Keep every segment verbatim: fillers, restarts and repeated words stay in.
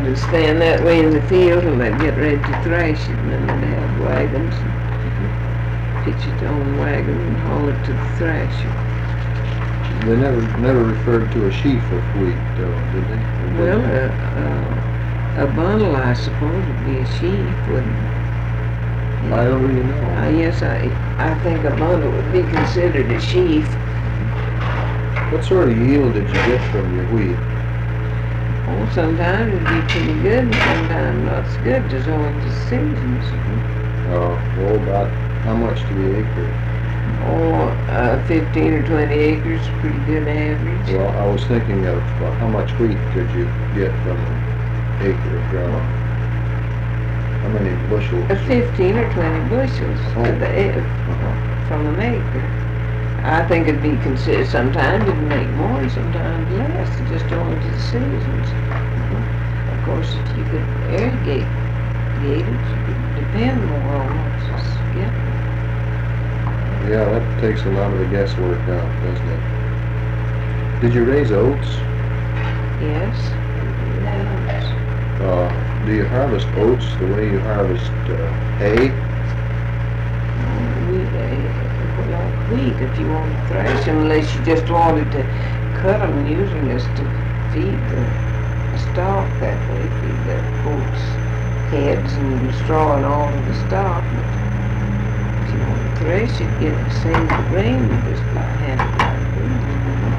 would stand that way in the field and they'd get ready to thrash it, and then they'd have wagons and pitch it on the wagon and haul it to the thrasher. They never never referred to a sheaf of wheat, though, did they? Or did Well, they? uh, uh, a bundle, I suppose, would be a sheaf, wouldn't it? I don't really know. Uh, yes, I, I think a bundle would be considered a sheaf. What sort of yield did you get from your wheat? Oh, sometimes it'd be pretty good, and sometimes not so good, just owing to seasons. Oh, well, about how much to the acre? Oh, uh, fifteen or twenty acres, pretty good average. Well, I was thinking of well, how much wheat could you get from an acre of ground? How many bushels? Uh, fifteen or twenty bushels Oh. of the, ac- Uh-huh. from an acre. I think it'd be considered, sometimes it'd make more and sometimes less, just owing to the seasons. Of course, if you could irrigate irrigate it, you could depend more on what's getting. Yeah, that takes a lot of the guesswork out, doesn't it? Did you raise oats? Yes. Yes. Uh, do you harvest oats the way you harvest uh, hay? Wheat, uh, like wheat, if you want to thrash them, unless you just wanted to cut them, using this to feed the, the stock that way, feed the goats' heads and straw and all of the stock. But if you want to thrash it, get the same grain, you just hand it like wheat.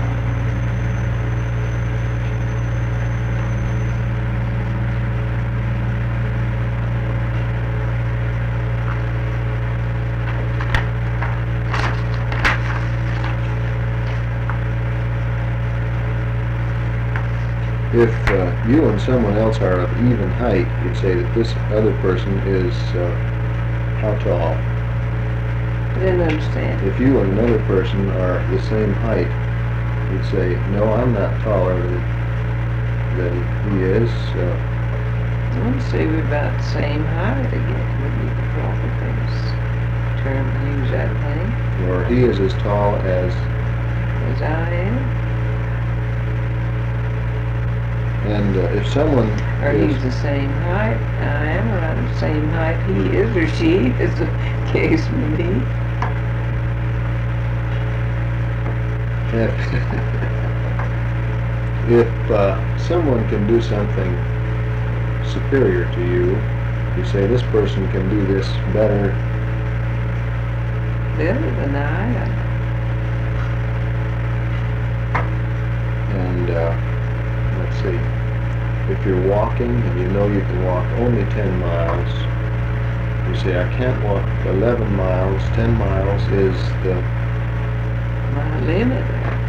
If uh, you and someone else are of even height, you'd say that this other person is uh, how tall? I didn't understand. If you and another person are the same height, you'd say, no, I'm not taller than, than he is. Uh, I want to say we're about the same height again, would be the proper things, term to use, I think, or he is as tall as, as I am. and uh, if someone Or is, he's the same height I am, or I'm the same height he is, or she, as the case may be. if, if uh, someone can do something superior to you, you say this person can do this better. Better than I. And uh, let's see, if you're walking and you know you can walk only ten miles, you say, I can't walk eleven miles, ten miles is the, My limit.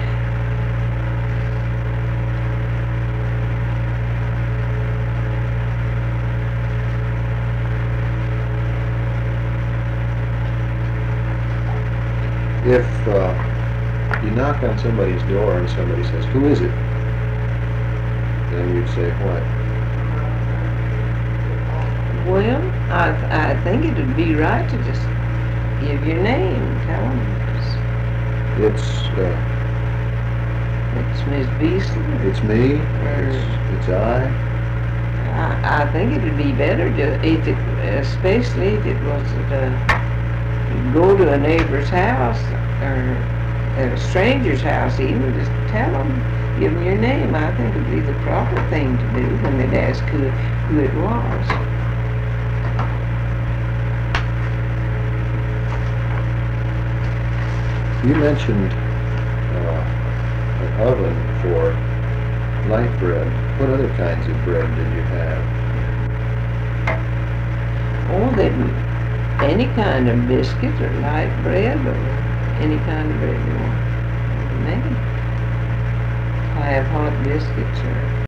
if uh, you knock on somebody's door and somebody says, who is it? Then you'd say, what? Well, I, I think it would be right to just give your name, tell them It's, uh, it's, it's Miss Beasley. it's me, Or- it's, it's I. I, I think it would be better to, if it, especially if it was to go to a neighbor's house or at a stranger's house, even just tell them, give them your name. I think it would be the proper thing to do when they'd ask who, who it was. You mentioned uh, an oven for light bread. What other kinds of bread did you have? Or they, any kind of biscuit or light bread or any kind of bread you want to make. I have hot biscuits or